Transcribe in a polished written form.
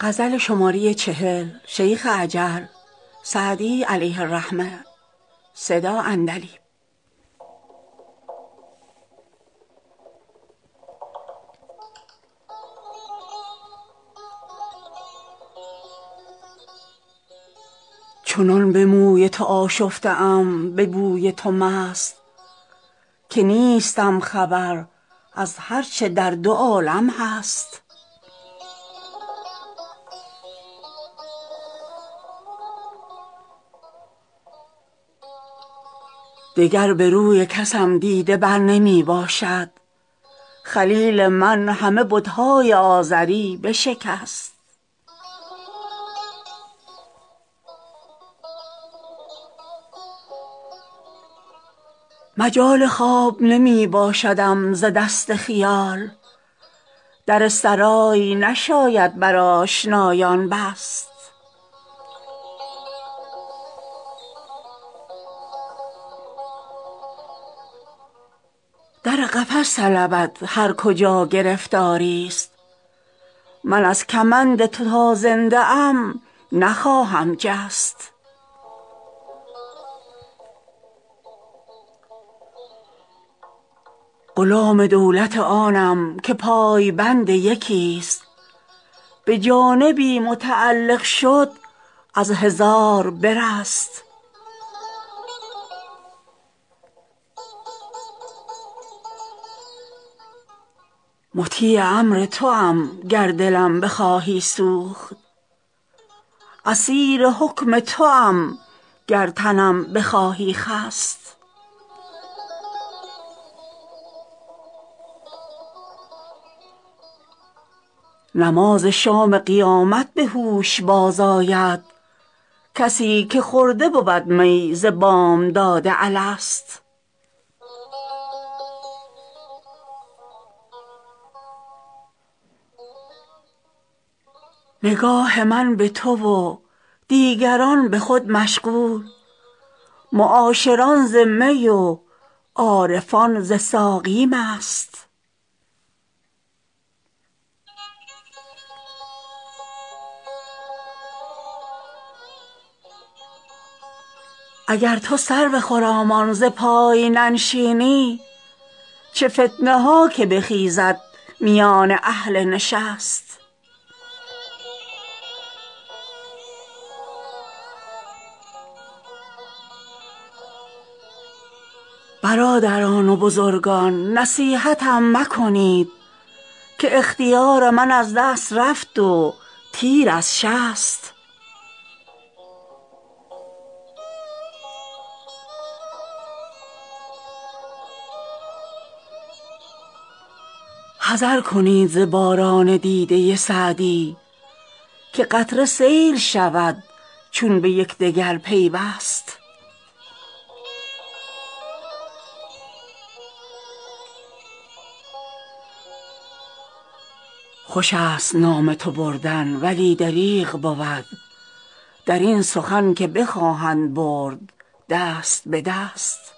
شیخ عجل، سعدی علیه الرحمه. صدا اندلی. چنان به موی تو آشفته ام به بوی تو مست، که نیستم خبر از هر چه در دو عالم هست. دگر به روی کسم دیده بر نمی باشد، خلیل من همه بتهای آزری بشکست. مجال خواب نمی باشدم ز دست خیال، در سرای نشاید بر آشنایان بست. در قفس طلبد هر کجا گرفتاری است، من از کمند تو تا زنده ام نخواهم جست. غلام دولت آنم که پای بند یکی است، به جانبی متعلق شد از هزار برست. مطیع امر توام گر دلم بخواهی سوخت، اسیر حکم توام گر تنم بخواهی خست. نماز شام قیامت به هوش بازآید، کسی که خورده بود می ز بامداد الست. نگاه من به تو و دیگران به خود مشغول، معاشران ز می و عارفان ز ساقی مست. اگر تو سرو خرامان ز پای ننشینی، چه فتنه ها که بخیزد میان اهل نشست. برادران و بزرگان نصیحتم مکنید، که اختیار من از دست رفت و تیر از شست. حذر کنید ز باران دیده سعدی، که قطره سیل شود چون به یکدیگر پیوست. خوش است نام تو بردن ولی دریغ بود، در این سخن که بخواهند برد دست به دست.